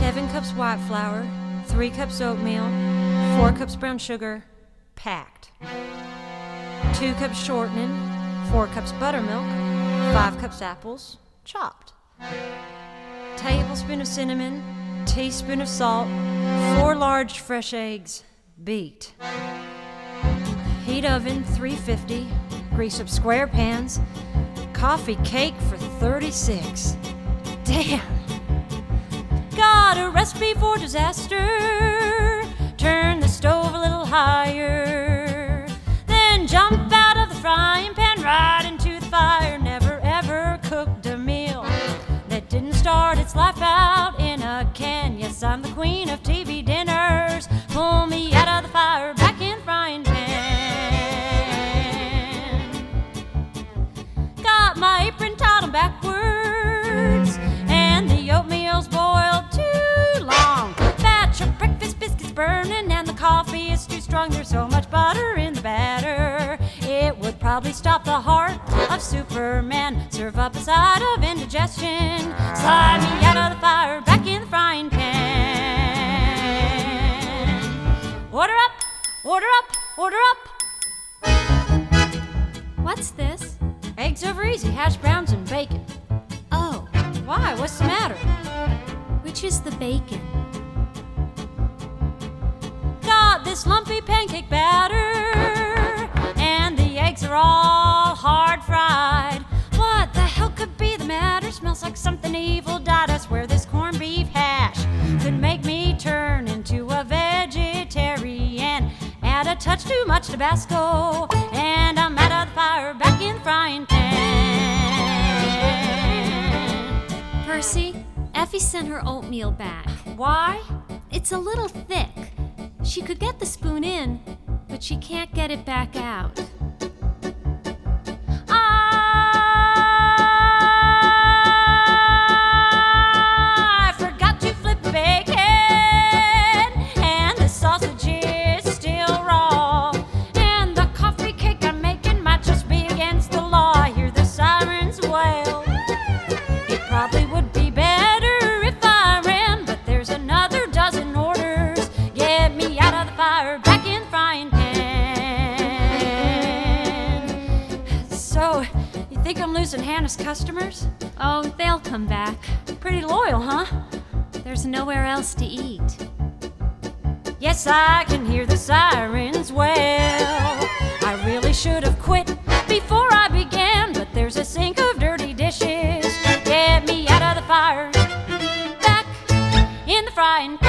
7 cups white flour, 3 cups oatmeal, 4 cups brown sugar, packed. 2 cups shortening, 4 cups buttermilk, 5 cups apples, chopped. Tablespoon of cinnamon, teaspoon of salt, 4 large fresh eggs, beat. Heat oven 350, grease up square pans, coffee cake for 36. Damn! Got a recipe for disaster. Turn the stove a little higher, then jump out of the frying pan right into the fire. Never ever cooked a meal that didn't start its life out in a can. Yes, I'm the queen of TV dinners. Pull me out of the fire, back in the frying pan. Got my apron tied on backwards, and the oatmeal's boiled too long. Batch of breakfast biscuits burning, and the coffee is too strong. There's so much butter in the batter, it would probably stop the heart of Superman. Serve up a side of indigestion. Slide me out of the fire, back in the frying pan. Order up, order up, order up. What's this? Eggs over easy, hash browns and bacon. Oh, Why? What's the matter? which is the bacon? Got this lumpy pancake batter, and the eggs are all hard fried. What the hell could be the matter? Smells like something evil died. I swear this corned beef hash could make me turn into a vegetarian. Add a touch too much Tabasco, and I'm out of the fire, back in the frying pan. Percy, Effie sent her oatmeal back. Why? It's a little thick. She could get the spoon in, but she can't get it back out. I forgot to flip the bacon, and the sausage is still raw, and the coffee cake I'm making might just be against the law. I hear the sirens wail. It probably would be better if I ran, but there's another dozen orders. Get me out of the fire, back in the frying pan. So, you think I'm losing Hannah's customers? Oh, they'll come back. Pretty loyal, huh? There's nowhere else to eat. Yes, I can hear the sirens wail. I really should have quit before I began, but there's a sink of dirty dishes. Get me out of the fire, back in the frying pan.